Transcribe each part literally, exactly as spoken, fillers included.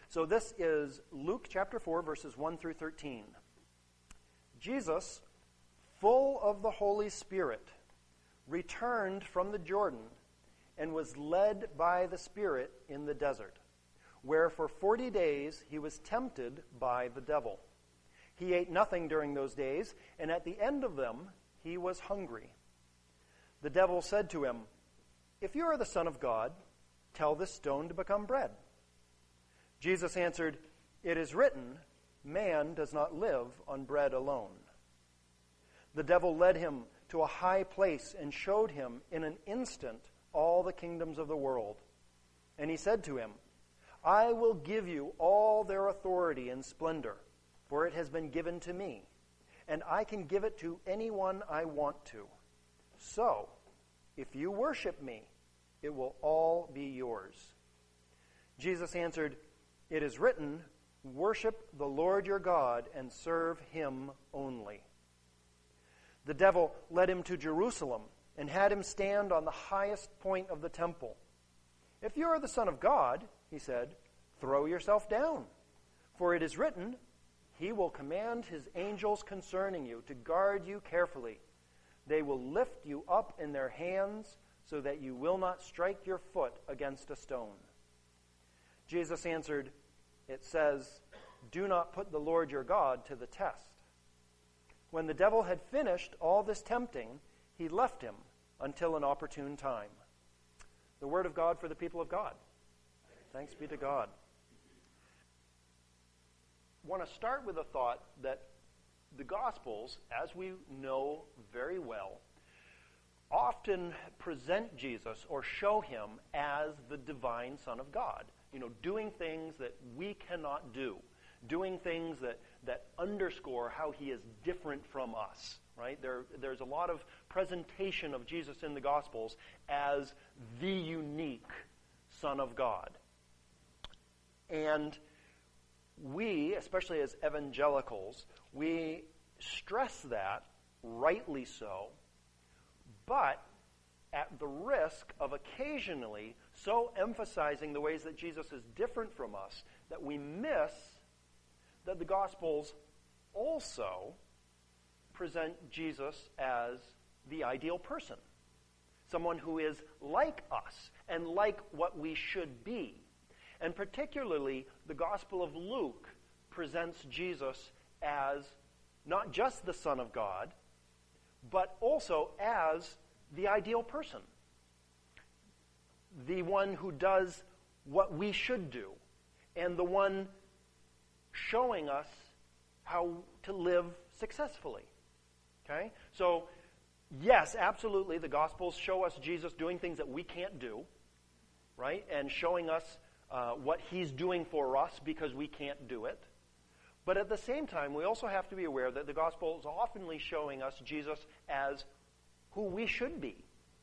So this is Luke chapter four, verses one through thirteen. Jesus, full of the Holy Spirit, returned from the Jordan and was led by the Spirit in the desert, where for forty days he was tempted by the devil. He ate nothing during those days, and at the end of them he was hungry. The devil said to him, "If you are the Son of God, tell this stone to become bread." Jesus answered, "It is written, man does not live on bread alone." The devil led him to a high place and showed him in an instant all the kingdoms of the world. And he said to him, "I will give you all their authority and splendor, for it has been given to me, and I can give it to anyone I want to. So, if you worship me, it will all be yours." Jesus answered, "It is written, worship the Lord your God and serve him only." The devil led him to Jerusalem and had him stand on the highest point of the temple. "If you are the Son of God," he said, "throw yourself down. For it is written, he will command his angels concerning you to guard you carefully. They will lift you up in their hands so that you will not strike your foot against a stone." Jesus answered, "It says, do not put the Lord your God to the test." When the devil had finished all this tempting, he left him until an opportune time. The word of God for the people of God. Thanks be to God. I want to start with a thought that the Gospels, as we know very well, often present Jesus or show him as the divine Son of God. You know, doing things that we cannot do. Doing things that, that underscore how he is different from us, right? There, there's a lot of presentation of Jesus in the Gospels as the unique Son of God. And we, especially as evangelicals, we stress that, rightly so, but at the risk of occasionally so emphasizing the ways that Jesus is different from us that we miss that the Gospels also present Jesus as the ideal person, someone who is like us and like what we should be. And particularly, the Gospel of Luke presents Jesus as not just the Son of God, but also as the ideal person, the one who does what we should do, and the one showing us how to live successfully. Okay? So, yes, absolutely, the Gospels show us Jesus doing things that we can't do, right? And showing us uh, what he's doing for us because we can't do it. But at the same time, we also have to be aware that the Gospel is oftenly showing us Jesus as who we should be.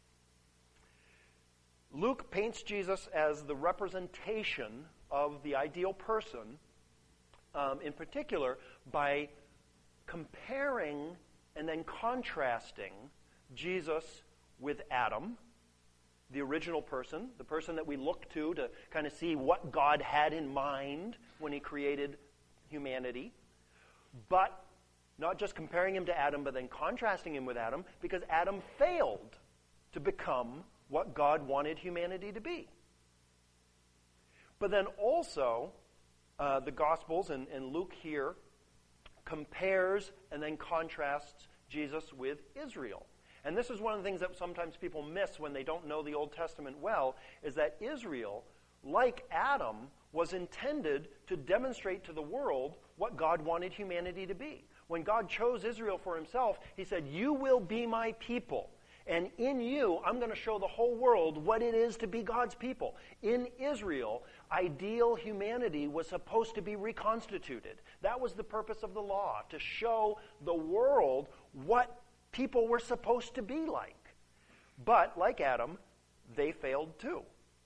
Luke paints Jesus as the representation of the ideal person, um, in particular by comparing and then contrasting Jesus with Adam, the original person, the person that we look to to kind of see what God had in mind when he created humanity, but not just comparing him to Adam, but then contrasting him with Adam, because Adam failed to become what God wanted humanity to be. But then also, uh, the Gospels, and, and Luke here, compares and then contrasts Jesus with Israel. And this is one of the things that sometimes people miss when they don't know the Old Testament well, is that Israel, like Adam, was intended to demonstrate to the world what God wanted humanity to be. When God chose Israel for himself, he said, "You will be my people. And in you, I'm going to show the whole world what it is to be God's people." In Israel, ideal humanity was supposed to be reconstituted. That was the purpose of the law, to show the world what people were supposed to be like. But, like Adam, they failed too.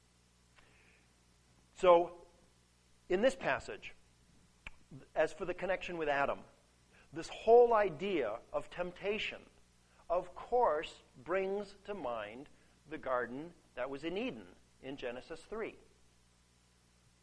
So, in this passage, as for the connection with Adam, this whole idea of temptation, of course, brings to mind the garden that was in Eden in Genesis three.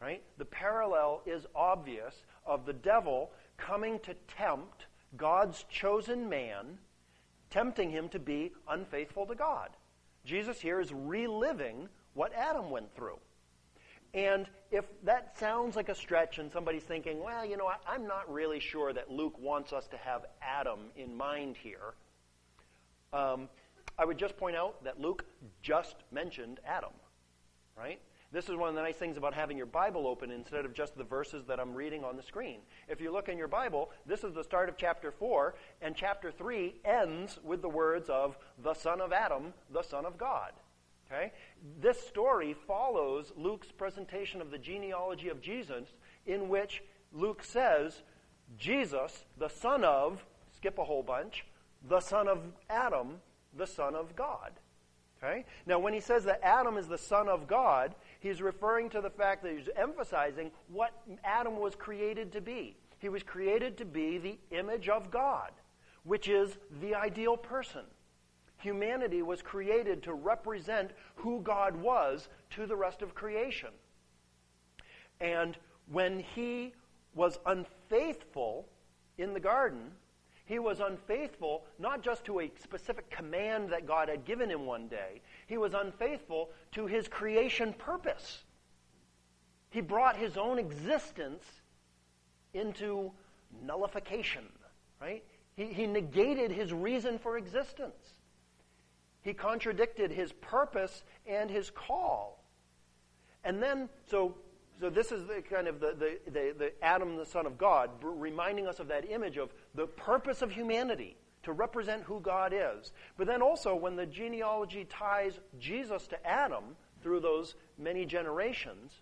right? The parallel is obvious of the devil coming to tempt God's chosen man, tempting him to be unfaithful to God. Jesus here is reliving what Adam went through. And if that sounds like a stretch and somebody's thinking, well, you know, I, I'm not really sure that Luke wants us to have Adam in mind here, um, I would just point out that Luke just mentioned Adam, right? This is one of the nice things about having your Bible open instead of just the verses that I'm reading on the screen. If you look in your Bible, this is the start of chapter four, and chapter three ends with the words of the son of Adam, the son of God. Okay? This story follows Luke's presentation of the genealogy of Jesus, in which Luke says, Jesus, the son of, skip a whole bunch, the son of Adam, the son of God. Okay? Now, when he says that Adam is the son of God, he's referring to the fact that he's emphasizing what Adam was created to be. He was created to be the image of God, which is the ideal person. Humanity was created to represent who God was to the rest of creation. And when he was unfaithful in the garden, he was unfaithful not just to a specific command that God had given him one day. He was unfaithful to his creation purpose. He brought his own existence into nullification, right? He, he negated his reason for existence. He contradicted his purpose and his call. And then, so so this is the kind of the, the, the, the Adam, the son of God, reminding us of that image of the purpose of humanity, to represent who God is. But then also, when the genealogy ties Jesus to Adam through those many generations,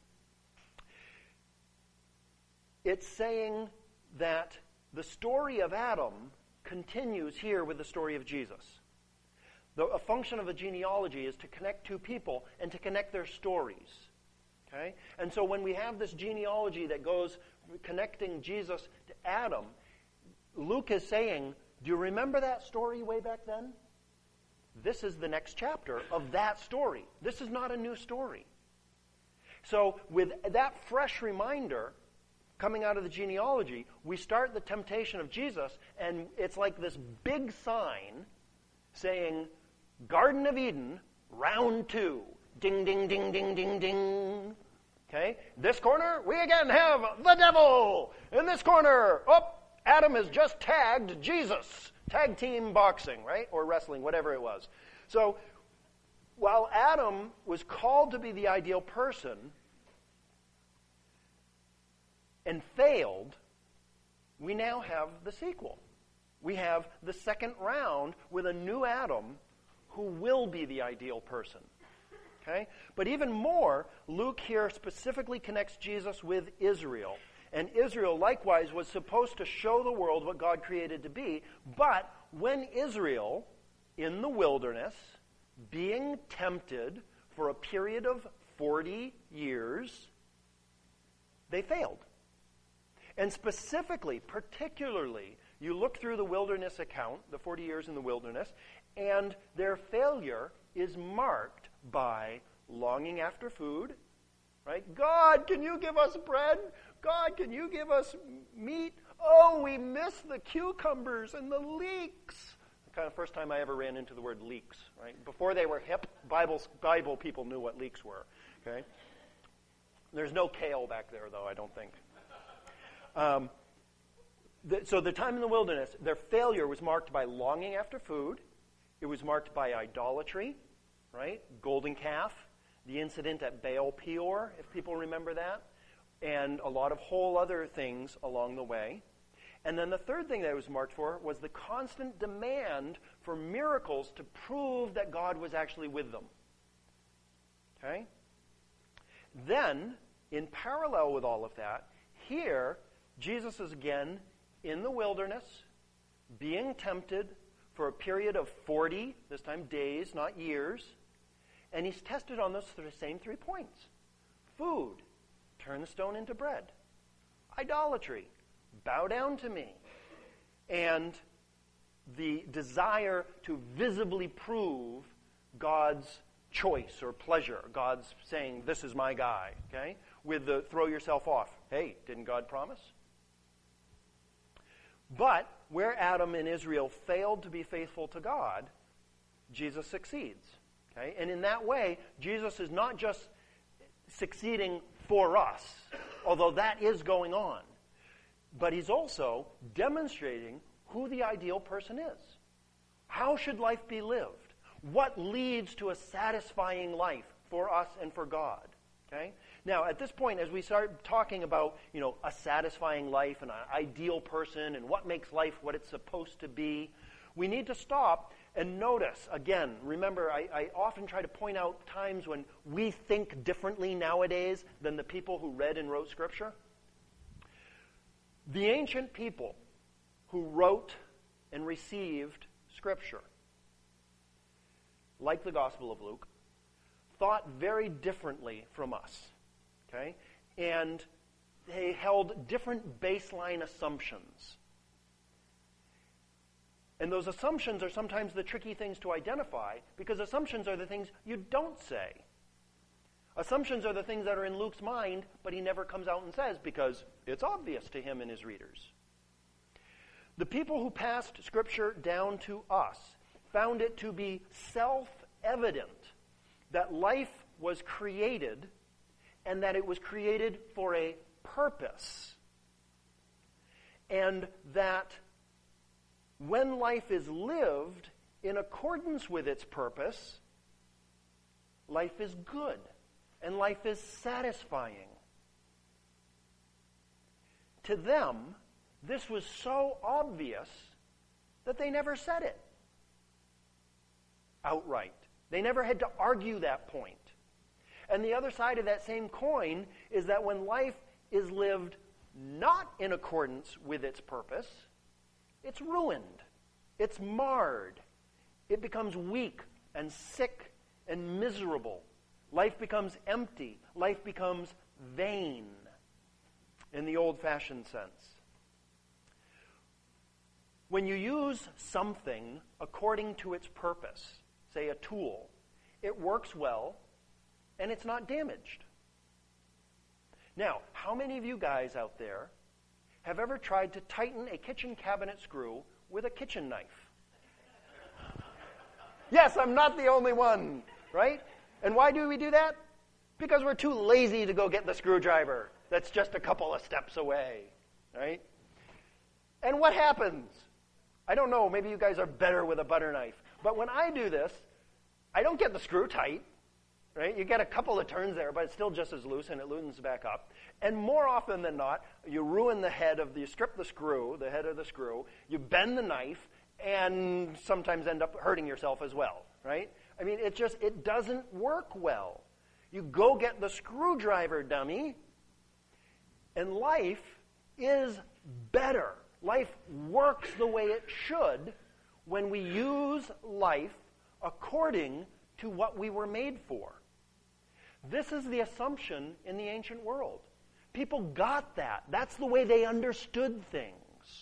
it's saying that the story of Adam continues here with the story of Jesus. The, a function of the genealogy is to connect two people and to connect their stories. Okay? And so when we have this genealogy that goes connecting Jesus to Adam, Luke is saying, do you remember that story way back then? This is the next chapter of that story. This is not a new story. So with that fresh reminder coming out of the genealogy, we start the temptation of Jesus, and it's like this big sign saying, Garden of Eden, round two. Ding, ding, ding, ding, ding, ding. Okay? This corner, we again have the devil. In this corner, oh, Adam has just tagged Jesus. Tag team boxing, right? Or wrestling, whatever it was. So, while Adam was called to be the ideal person and failed, we now have the sequel. We have the second round with a new Adam who will be the ideal person. Okay? But even more, Luke here specifically connects Jesus with Israel. And Israel, likewise, was supposed to show the world what God created to be. But when Israel, in the wilderness, being tempted for a period of forty years, they failed. And specifically, particularly, you look through the wilderness account, the forty years in the wilderness, and their failure is marked by longing after food, right? God, can you give us bread? God, can you give us meat? Oh, we miss the cucumbers and the leeks. The kind of first time I ever ran into the word leeks, right? Before they were hip, Bible, Bible people knew what leeks were, okay? There's no kale back there, though, I don't think. Um, the, so the time in the wilderness, their failure was marked by longing after food. It was marked by idolatry, right? Golden calf, the incident at Baal Peor, if people remember that, and a lot of whole other things along the way. And then the third thing that it was marked for was the constant demand for miracles to prove that God was actually with them. Okay? Then, in parallel with all of that, here, Jesus is again in the wilderness, being tempted for a period of forty, this time days, not years, and he's tested on those th- same three points. Food, turn the stone into bread. Idolatry, bow down to me. And the desire to visibly prove God's choice or pleasure, God's saying, this is my guy, okay? with the throw yourself off. Hey, didn't God promise? But where Adam and Israel failed to be faithful to God, Jesus succeeds. Okay? And in that way, Jesus is not just succeeding for us, although that is going on, but he's also demonstrating who the ideal person is. How should life be lived? What leads to a satisfying life for us and for God? Okay? Now, at this point, as we start talking about, you know, a satisfying life and an ideal person and what makes life what it's supposed to be, we need to stop and notice, again, remember, I, I often try to point out times when we think differently nowadays than the people who read and wrote Scripture. The ancient people who wrote and received Scripture, like the Gospel of Luke, thought very differently from us, okay? And they held different baseline assumptions. And those assumptions are sometimes the tricky things to identify, because assumptions are the things you don't say. Assumptions are the things that are in Luke's mind, but he never comes out and says because it's obvious to him and his readers. The people who passed Scripture down to us found it to be self-evident that life was created and that it was created for a purpose. And that when life is lived in accordance with its purpose, life is good and life is satisfying. To them, this was so obvious that they never said it outright. They never had to argue that point. And the other side of that same coin is that when life is lived not in accordance with its purpose, it's ruined. It's marred. It becomes weak and sick and miserable. Life becomes empty. Life becomes vain in the old-fashioned sense. When you use something according to its purpose, say a tool, it works well and it's not damaged. Now, how many of you guys out there have ever tried to tighten a kitchen cabinet screw with a kitchen knife? Yes, I'm not the only one, right? And why do we do that? Because we're too lazy to go get the screwdriver that's just a couple of steps away, right? And what happens? I don't know, maybe you guys are better with a butter knife. But when I do this, I don't get the screw tight, right? You get a couple of turns there, but it's still just as loose and it loosens back up. And more often than not, you ruin the head of the, you strip the screw, the head of the screw, you bend the knife, and sometimes end up hurting yourself as well, right? I mean, it just, it doesn't work well. You go get the screwdriver, dummy. And life is better. Life works the way it should when we use life according to what we were made for. This is the assumption in the ancient world. People got that. That's the way they understood things.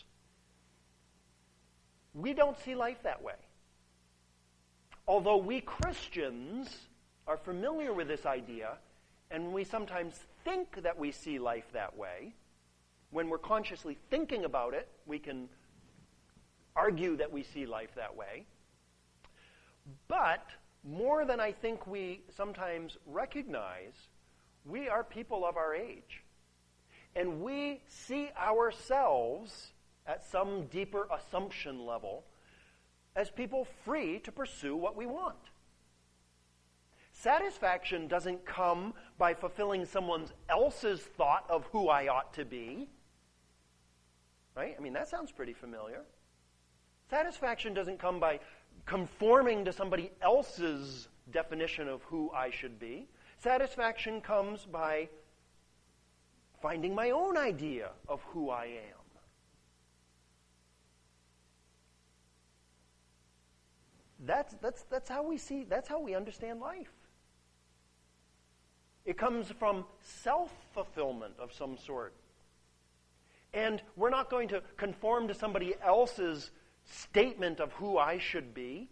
We don't see life that way. Although we Christians are familiar with this idea, and we sometimes think that we see life that way, when we're consciously thinking about it, we can argue that we see life that way. But more than I think we sometimes recognize, we are people of our age. And we see ourselves at some deeper assumption level as people free to pursue what we want. Satisfaction doesn't come by fulfilling someone else's thought of who I ought to be. Right? I mean, that sounds pretty familiar. Satisfaction doesn't come by conforming to somebody else's definition of who I should be. Satisfaction comes by finding my own idea of who I am. That's, that's, that's how we see, that's how we understand life. It comes from self-fulfillment of some sort. And we're not going to conform to somebody else's statement of who I should be,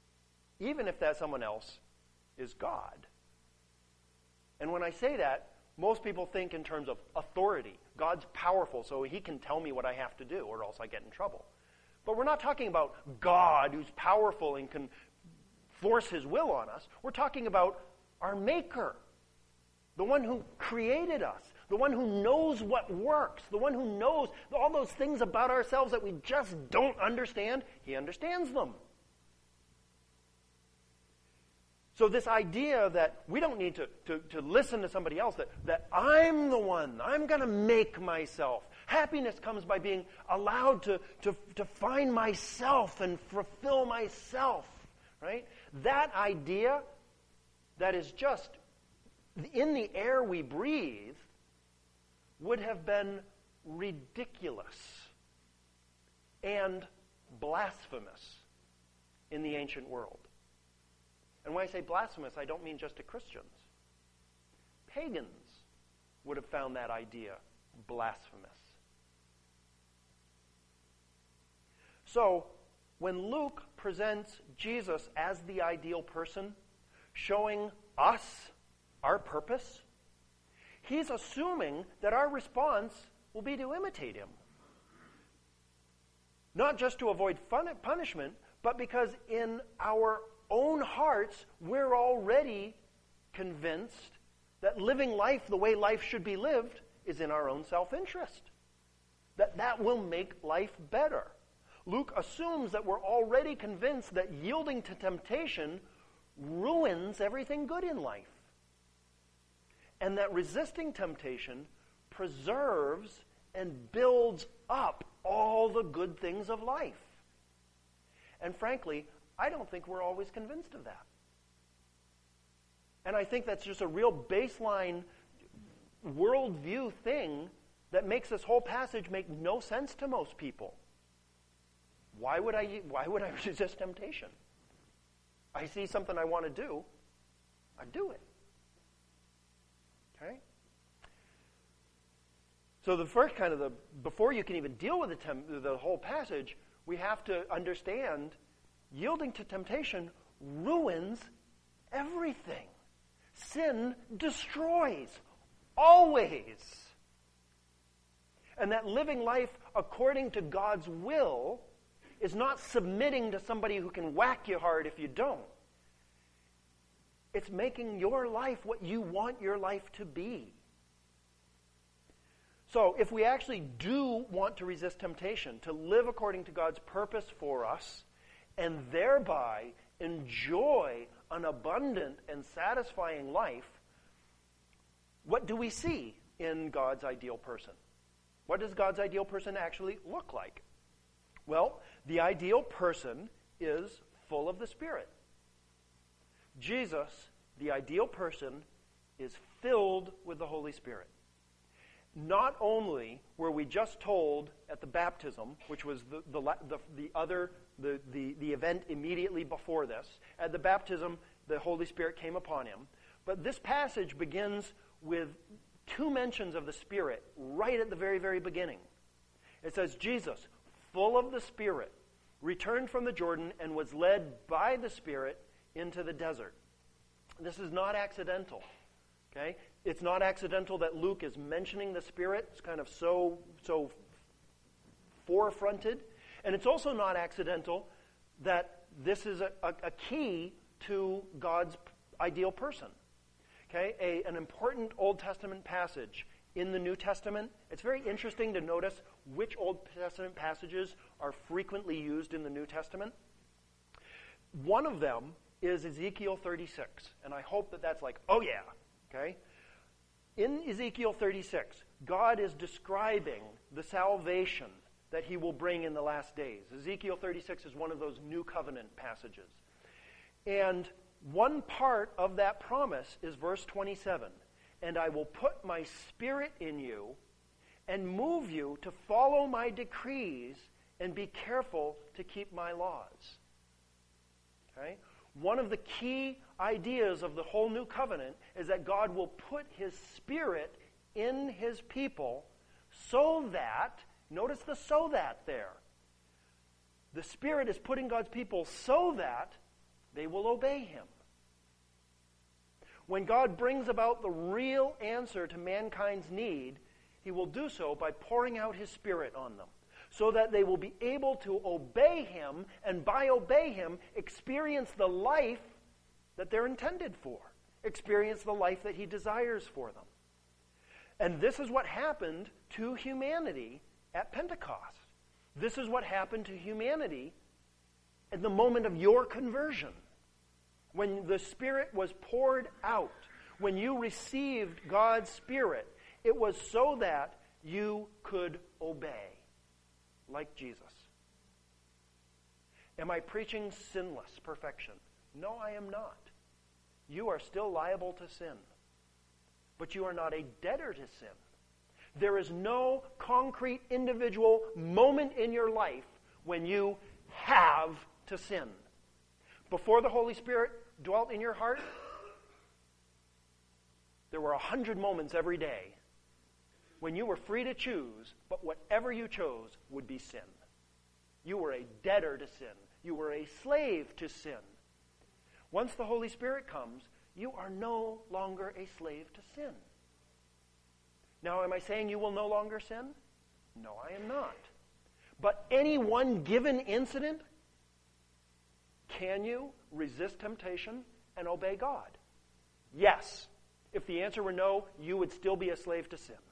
even if that someone else is God. And when I say that, most people think in terms of authority. God's powerful, so he can tell me what I have to do, or else I get in trouble. But we're not talking about God who's powerful and can force his will on us. We're talking about our Maker, the one who created us, the one who knows what works, the one who knows all those things about ourselves that we just don't understand. He understands them. So this idea that we don't need to, to, to listen to somebody else, that, that I'm the one, I'm going to make myself. Happiness comes by being allowed to, to, to find myself and fulfill myself, right? That idea that is just in the air we breathe would have been ridiculous and blasphemous in the ancient world. And when I say blasphemous, I don't mean just to Christians. Pagans would have found that idea blasphemous. So, when Luke presents Jesus as the ideal person, showing us our purpose, he's assuming that our response will be to imitate him. Not just to avoid fun- punishment, but because in our own hearts, we're already convinced that living life the way life should be lived is in our own self-interest. That that will make life better. Luke assumes that we're already convinced that yielding to temptation ruins everything good in life. And that resisting temptation preserves and builds up all the good things of life. And frankly, I don't think we're always convinced of that. And I think that's just a real baseline worldview thing that makes this whole passage make no sense to most people. Why would I, why would I resist temptation? I see something I want to do, I do it. Okay? So the first kind of the, before you can even deal with the, temp, the whole passage, we have to understand yielding to temptation ruins everything. Sin destroys, always. And that living life according to God's will is not submitting to somebody who can whack you hard if you don't. It's making your life what you want your life to be. So if we actually do want to resist temptation, to live according to God's purpose for us, and thereby enjoy an abundant and satisfying life, what do we see in God's ideal person? What does God's ideal person actually look like? Well, the ideal person is full of the Spirit. Jesus, the ideal person, is filled with the Holy Spirit. Not only were we just told at the baptism, which was the the, the, the other the, the, the event immediately before this, at the baptism the Holy Spirit came upon him, but this passage begins with two mentions of the Spirit right at the very, very beginning. It says, Jesus, full of the Spirit, returned from the Jordan and was led by the Spirit into the desert. This is not accidental. Okay? It's not accidental that Luke is mentioning the Spirit. It's kind of so, so forefronted. And it's also not accidental that this is a, a, a key to God's ideal person. Okay? A, an important Old Testament passage in the New Testament. It's very interesting to notice which Old Testament passages are frequently used in the New Testament. One of them is Ezekiel thirty-six. And I hope that that's like, oh yeah. Okay? In Ezekiel thirty-six, God is describing the salvation that he will bring in the last days. Ezekiel thirty-six is one of those New Covenant passages. And one part of that promise is verse twenty-seven. And I will put my Spirit in you and move you to follow my decrees and be careful to keep my laws. Okay? One of the key ideas of the whole New Covenant is that God will put his Spirit in his people so that, notice the so that there. The Spirit is putting God's people so that they will obey him. When God brings about the real answer to mankind's need, he will do so by pouring out his Spirit on them, so that they will be able to obey him, and by obey him, experience the life that they're intended for, experience the life that he desires for them. And this is what happened to humanity at Pentecost. This is what happened to humanity at the moment of your conversion. When the Spirit was poured out, when you received God's Spirit, it was so that you could obey, like Jesus. Am I preaching sinless perfection? No, I am not. You are still liable to sin. But you are not a debtor to sin. There is no concrete individual moment in your life when you have to sin. Before the Holy Spirit dwelt in your heart, there were a hundred moments every day when you were free to choose, but whatever you chose would be sin. You were a debtor to sin. You were a slave to sin. Once the Holy Spirit comes, you are no longer a slave to sin. Now, am I saying you will no longer sin? No, I am not. But any one given incident, can you resist temptation and obey God? Yes. If the answer were no, you would still be a slave to sin.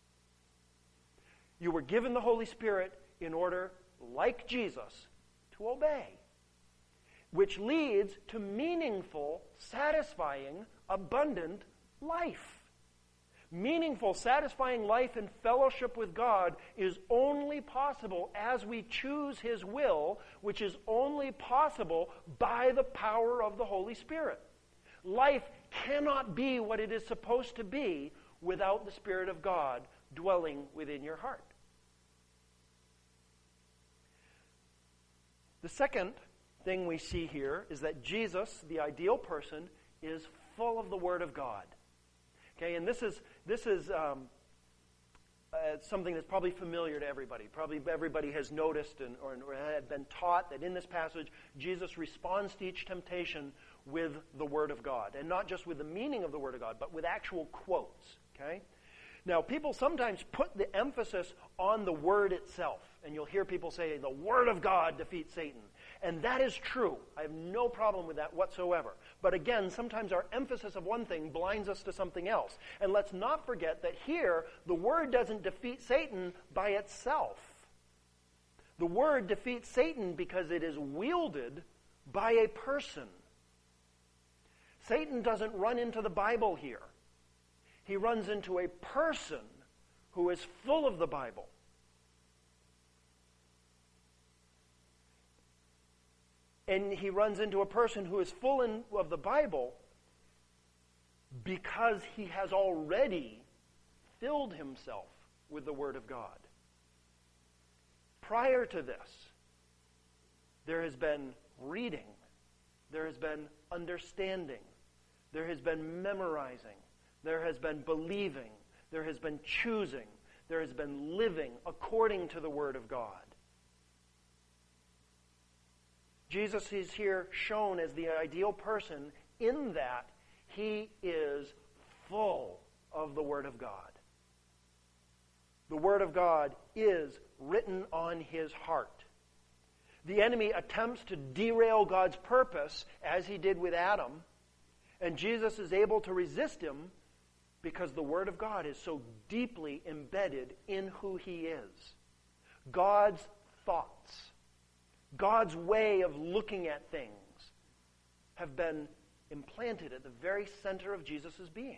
You were given the Holy Spirit in order, like Jesus, to obey, which leads to meaningful, satisfying, abundant life. Meaningful, satisfying life in fellowship with God is only possible as we choose his will, which is only possible by the power of the Holy Spirit. Life cannot be what it is supposed to be without the Spirit of God dwelling within your heart. The second thing we see here is that Jesus, the ideal person, is full of the Word of God. Okay, and this is this is um, uh, something that's probably familiar to everybody. Probably everybody has noticed and or, or had been taught that in this passage, Jesus responds to each temptation with the Word of God, and not just with the meaning of the Word of God, but with actual quotes. Okay. Now, people sometimes put the emphasis on the Word itself, and you'll hear people say, the Word of God defeats Satan. And that is true. I have no problem with that whatsoever. But again, sometimes our emphasis of one thing blinds us to something else. And let's not forget that here, the Word doesn't defeat Satan by itself. The Word defeats Satan because it is wielded by a person. Satan doesn't run into the Bible here. He runs into a person who is full of the Bible. And he runs into a person who is full in, of the Bible because he has already filled himself with the Word of God. Prior to this, there has been reading, there has been understanding, there has been memorizing, there has been believing, there has been choosing, there has been living according to the Word of God. Jesus is here shown as the ideal person in that he is full of the Word of God. The Word of God is written on his heart. The enemy attempts to derail God's purpose, as he did with Adam, and Jesus is able to resist him because the Word of God is so deeply embedded in who he is. God's thoughts, God's way of looking at things have been implanted at the very center of Jesus' being.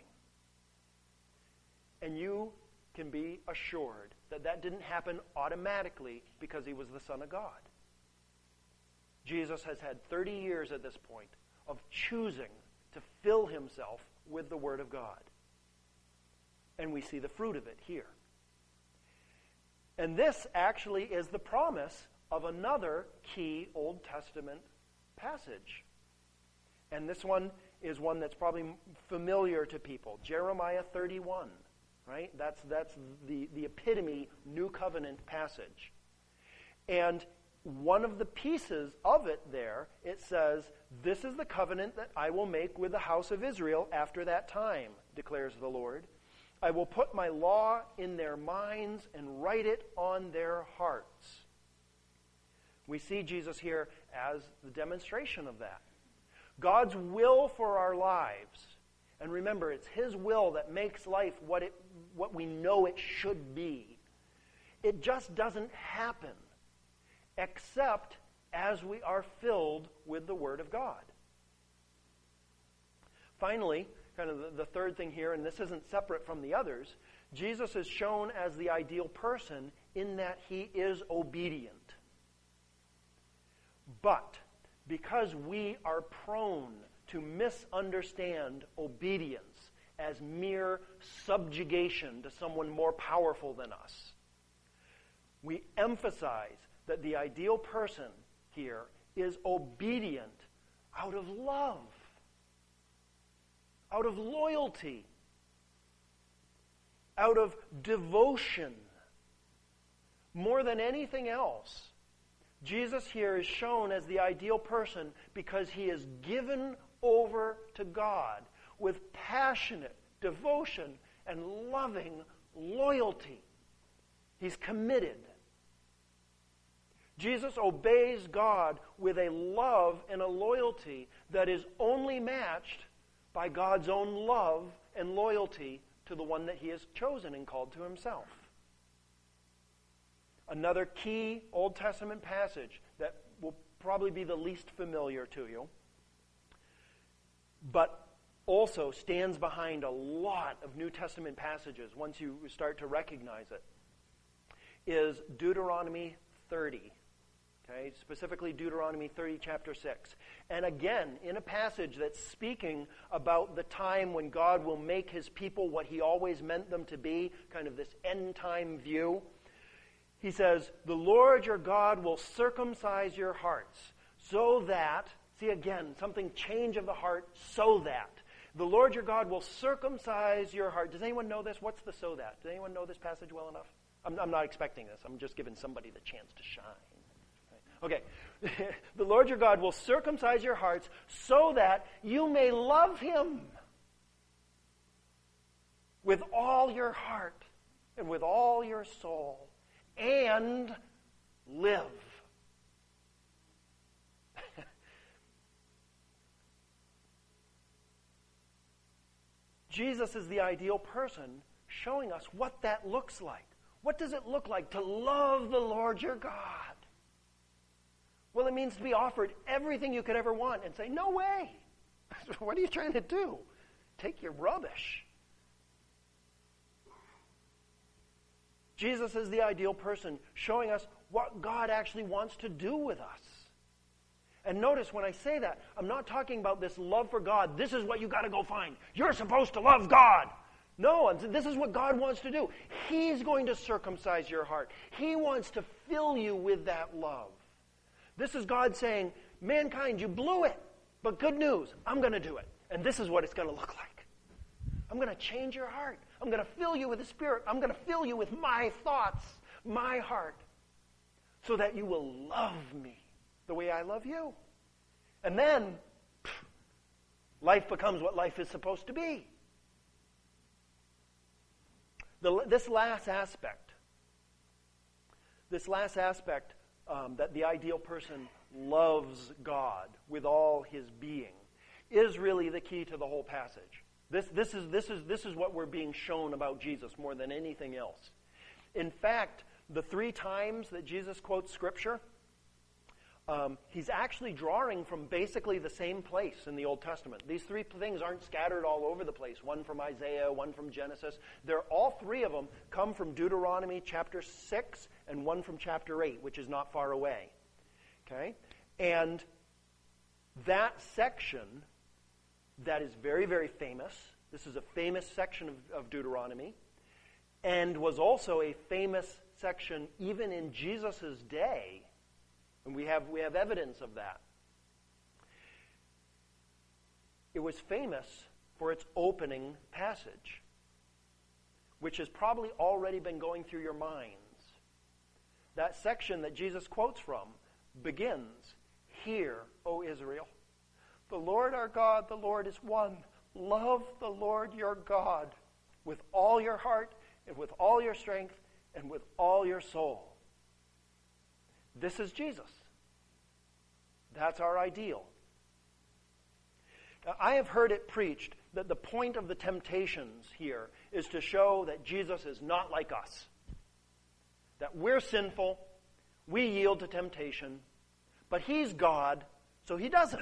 And you can be assured that that didn't happen automatically because he was the Son of God. Jesus has had thirty years at this point of choosing to fill himself with the Word of God. And we see the fruit of it here. And this actually is the promise of another key Old Testament passage. And this one is one that's probably familiar to people. Jeremiah thirty-one, right? That's that's the, the epitome New Covenant passage. And one of the pieces of it there, it says, "This is the covenant that I will make with the house of Israel after that time, declares the Lord. I will put my law in their minds and write it on their hearts." We see Jesus here as the demonstration of that. God's will for our lives. And remember, it's His will that makes life what it, what we know it should be. It just doesn't happen except as we are filled with the Word of God. Finally, kind of the, the third thing here, and this isn't separate from the others, Jesus is shown as the ideal person in that He is obedient. But because we are prone to misunderstand obedience as mere subjugation to someone more powerful than us, we emphasize that the ideal person here is obedient out of love, out of loyalty, out of devotion. More than anything else, Jesus here is shown as the ideal person because He is given over to God with passionate devotion and loving loyalty. He's committed. Jesus obeys God with a love and a loyalty that is only matched by God's own love and loyalty to the one that He has chosen and called to Himself. Another key Old Testament passage that will probably be the least familiar to you, but also stands behind a lot of New Testament passages once you start to recognize it, is Deuteronomy thirty. Okay, specifically Deuteronomy thirty, chapter six. And again, in a passage that's speaking about the time when God will make His people what He always meant them to be, kind of this end-time view. He says, "The Lord your God will circumcise your hearts, so that," see again, something change of the heart, so that. "The Lord your God will circumcise your heart." Does anyone know this? What's the "so that"? Does anyone know this passage well enough? I'm, I'm not expecting this. I'm just giving somebody the chance to shine. Okay. "The Lord your God will circumcise your hearts so that you may love Him with all your heart and with all your soul and live." Jesus is the ideal person showing us what that looks like. What does it look like to love the Lord your God? Well, it means to be offered everything you could ever want and say, "No way. What are you trying to do? Take your rubbish." Jesus is the ideal person showing us what God actually wants to do with us. And notice when I say that, I'm not talking about this love for God. This is what you got to go find. You're supposed to love God. No, this is what God wants to do. He's going to circumcise your heart. He wants to fill you with that love. This is God saying, "Mankind, you blew it. But good news, I'm going to do it. And this is what it's going to look like. I'm going to change your heart. I'm going to fill you with the Spirit. I'm going to fill you with my thoughts, my heart, so that you will love me the way I love you." And then, pff, life becomes what life is supposed to be. The, this last aspect, this last aspect um, that the ideal person loves God with all his being is really the key to the whole passage. This, this, is, this, is, this is what we're being shown about Jesus more than anything else. In fact, the three times that Jesus quotes Scripture, um, he's actually drawing from basically the same place in the Old Testament. These three things aren't scattered all over the place. One from Isaiah, one from Genesis. They're, all three of them come from Deuteronomy chapter six and one from chapter eight, which is not far away. Okay? And that section that is very, very famous, this is a famous section of, of Deuteronomy, and was also a famous section even in Jesus' day, and we have, we have evidence of that. It was famous for its opening passage, which has probably already been going through your minds. That section that Jesus quotes from, begins, "Hear, O Israel, the Lord our God, the Lord is one. Love the Lord your God with all your heart and with all your strength and with all your soul." This is Jesus. That's our ideal. Now, I have heard it preached that the point of the temptations here is to show that Jesus is not like us. That we're sinful, we yield to temptation, but he's God, so he doesn't.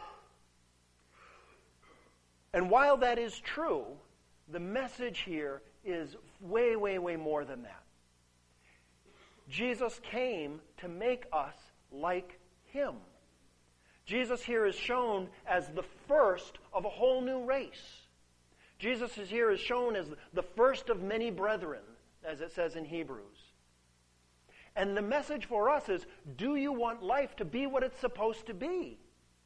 And while that is true, the message here is way, way, way more than that. Jesus came to make us like him. Jesus here is shown as the first of a whole new race. Jesus is here is shown as the first of many brethren, as it says in Hebrews. And the message for us is, do you want life to be what it's supposed to be?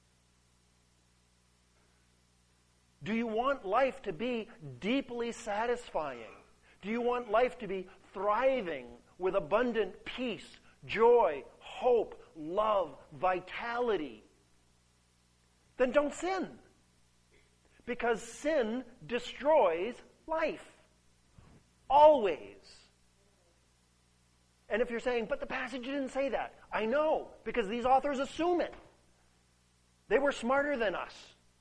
Do you want life to be deeply satisfying? Do you want life to be thriving with abundant peace, joy, hope, love, vitality? Then don't sin. Because sin destroys life. Always. And if you're saying, but the passage didn't say that, I know, because these authors assume it. They were smarter than us.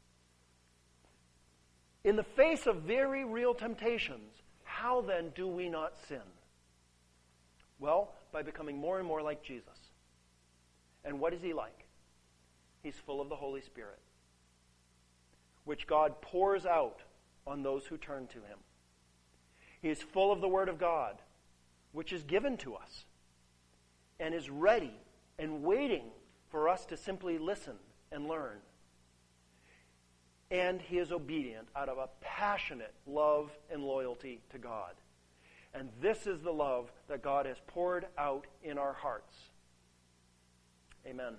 In the face of very real temptations, how then do we not sin? Well, by becoming more and more like Jesus. And what is he like? He's full of the Holy Spirit, which God pours out on those who turn to him. He is full of the Word of God, which is given to us and is ready and waiting for us to simply listen and learn. And he is obedient out of a passionate love and loyalty to God. And this is the love that God has poured out in our hearts. Amen.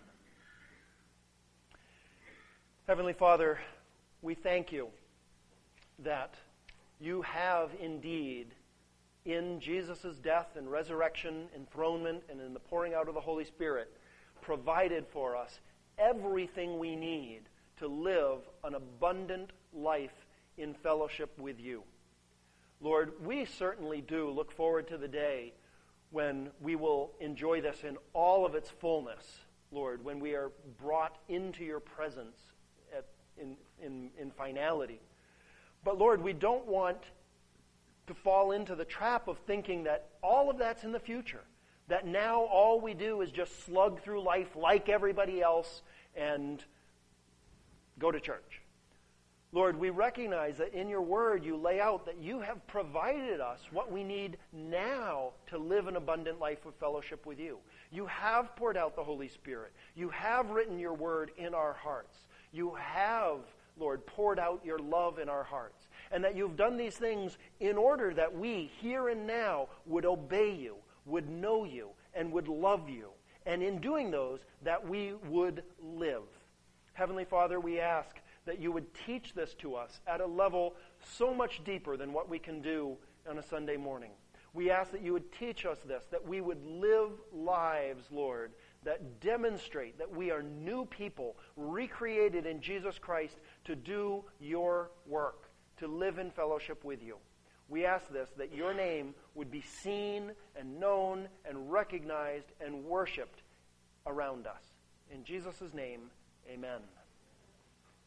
Heavenly Father, we thank you that you have indeed, in Jesus' death and resurrection, enthronement, and in the pouring out of the Holy Spirit, provided for us everything we need to live an abundant life in fellowship with you. Lord, we certainly do look forward to the day when we will enjoy this in all of its fullness, Lord, when we are brought into your presence at, in, in, in finality. But Lord, we don't want to fall into the trap of thinking that all of that's in the future, that now all we do is just slug through life like everybody else and go to church. Lord, we recognize that in your word you lay out that you have provided us what we need now to live an abundant life of fellowship with you. You have poured out the Holy Spirit. You have written your word in our hearts. You have, Lord, poured out your love in our hearts. And that you've done these things in order that we, here and now, would obey you, would know you, and would love you. And in doing those, that we would live. Heavenly Father, we ask that you would teach this to us at a level so much deeper than what we can do on a Sunday morning. We ask that you would teach us this, that we would live lives, Lord, that demonstrate that we are new people, recreated in Jesus Christ to do your work, to live in fellowship with you. We ask this, that your name would be seen and known and recognized and worshipped around us. In Jesus' name, amen.